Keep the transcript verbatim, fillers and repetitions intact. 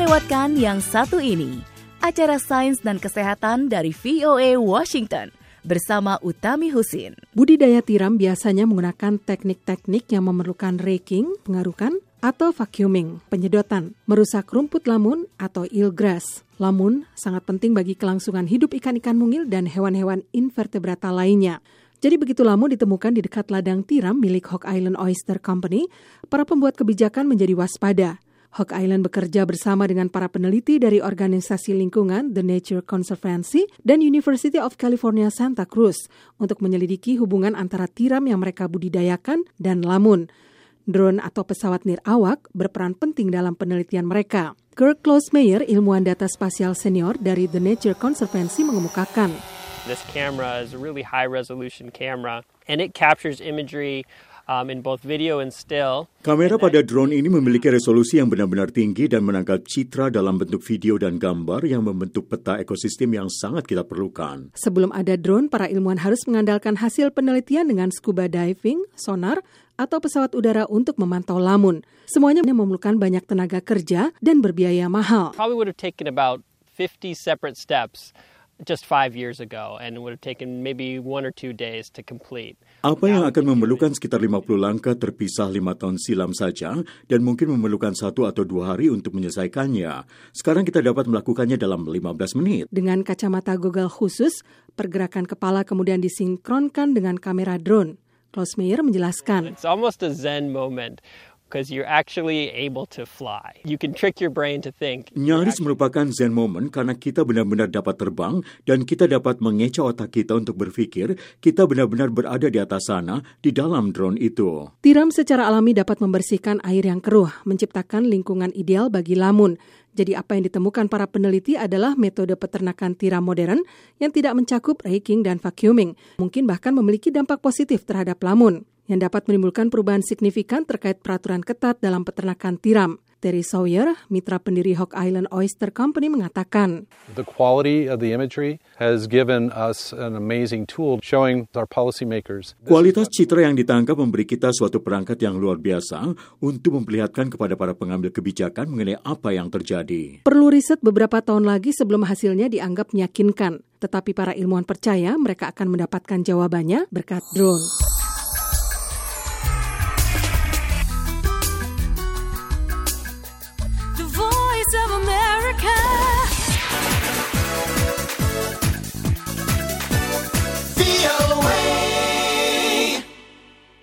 lewatkan yang satu ini, acara sains dan kesehatan dari V O A Washington bersama Utami Husin. Budidaya tiram biasanya menggunakan teknik-teknik yang memerlukan raking, pengarukan, atau vacuuming, penyedotan, merusak rumput lamun atau eelgrass. Lamun sangat penting bagi kelangsungan hidup ikan-ikan mungil dan hewan-hewan invertebrata lainnya. Jadi begitu lamun ditemukan di dekat ladang tiram milik Hog Island Oyster Company, para pembuat kebijakan menjadi waspada. Hog Island bekerja bersama dengan para peneliti dari organisasi lingkungan The Nature Conservancy dan University of California Santa Cruz untuk menyelidiki hubungan antara tiram yang mereka budidayakan dan lamun. Drone atau pesawat nirawak berperan penting dalam penelitian mereka. Kirk Klausmeyer, ilmuwan data spasial senior dari The Nature Conservancy, mengemukakan, This camera is a really high-resolution camera, and it captures imagery Um, in both video and still. Kamera pada drone ini memiliki resolusi yang benar-benar tinggi dan menangkap citra dalam bentuk video dan gambar yang membentuk peta ekosistem yang sangat kita perlukan. Sebelum ada drone, para ilmuwan harus mengandalkan hasil penelitian dengan scuba diving, sonar, atau pesawat udara untuk memantau lamun. Semuanya memerlukan banyak tenaga kerja dan berbiaya mahal. Probably would have taken about fifty separate steps just five years ago, and it would have taken maybe one or two days to complete. Apa yang akan memerlukan sekitar lima puluh langkah terpisah lima tahun silam saja, dan mungkin memerlukan satu atau dua hari untuk menyelesaikannya. Sekarang kita dapat melakukannya dalam lima belas menit. Dengan kacamata Google khusus, pergerakan kepala kemudian disinkronkan dengan kamera drone. Klausmeyer menjelaskan, It's almost a zen moment. Because you're actually able to fly. You can trick your brain to think. Nyaris merupakan zen moment karena kita benar-benar dapat terbang dan kita dapat mengecoh otak kita untuk berpikir kita benar-benar berada di atas sana, di dalam drone itu. Tiram secara alami dapat membersihkan air yang keruh, menciptakan lingkungan ideal bagi lamun. Jadi apa yang ditemukan para peneliti adalah metode peternakan tiram modern yang tidak mencakup raking dan vacuuming. Mungkin bahkan memiliki dampak positif terhadap lamun, yang dapat menimbulkan perubahan signifikan terkait peraturan ketat dalam peternakan tiram. Terry Sawyer, mitra pendiri Hog Island Oyster Company, mengatakan, The quality of the imagery has given us an amazing tool showing our policymakers. Kualitas citra yang ditangkap memberi kita suatu perangkat yang luar biasa untuk memperlihatkan kepada para pengambil kebijakan mengenai apa yang terjadi. Perlu riset beberapa tahun lagi sebelum hasilnya dianggap meyakinkan. Tetapi para ilmuwan percaya mereka akan mendapatkan jawabannya berkat drone.